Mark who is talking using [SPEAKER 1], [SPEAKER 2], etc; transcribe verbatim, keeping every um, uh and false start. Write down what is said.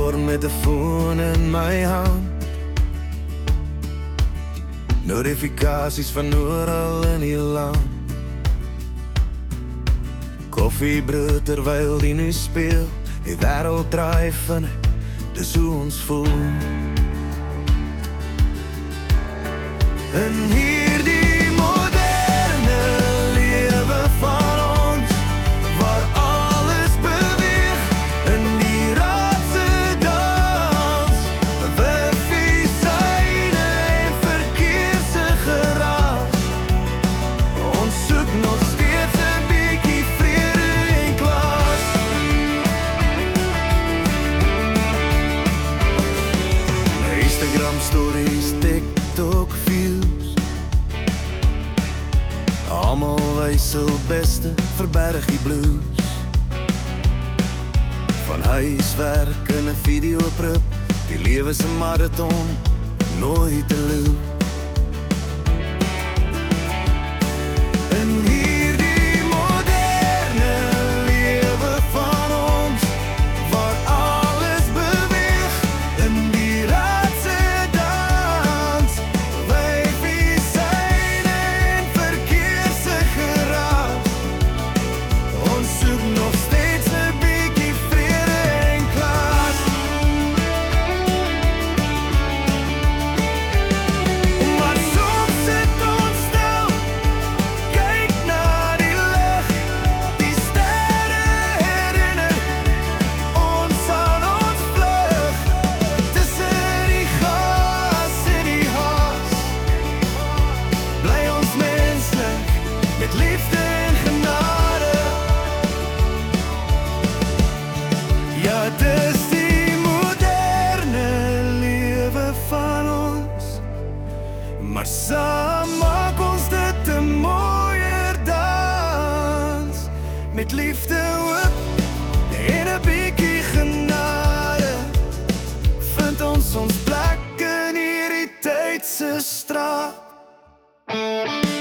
[SPEAKER 1] dorm met 'n foon in my hand. Notifikasies van oral in die land. Koffiebrood terwyl die nuus speel. Die wêreld draai vinnig, dis hoe ons voel. En hierdie moderne lewe van ons, waar alles beweeg in die raadse dans, wifi syne en verkeer se geraas. Ons soek nog steeds 'n bietjie vrede en klas. Instagram stories, TikTok views, almal wys hul beste, verberg die blues. Van huiswerk in 'n videoprip, die lewe se marathon, nooit te loop. En hierdie moderne lewe van ons, waar alles beweeg in die raadse dans, wifi syne en verkeer se geraas. Ons soek nog steeds 'n bietjie vrede en klas. Maar soms sit ons stil, kyk na die lig, die sterre herinner ons aan ons vlug. Tussen die gas en die haas, bly ons menslik, met liefde en genade. Ja, dis die moderne lewe van ons, maar saam maak ons dit 'n mooier dans. Met liefde, hoop en 'n bietjie genade, vind ons ons plek in hierdie tyd se straat.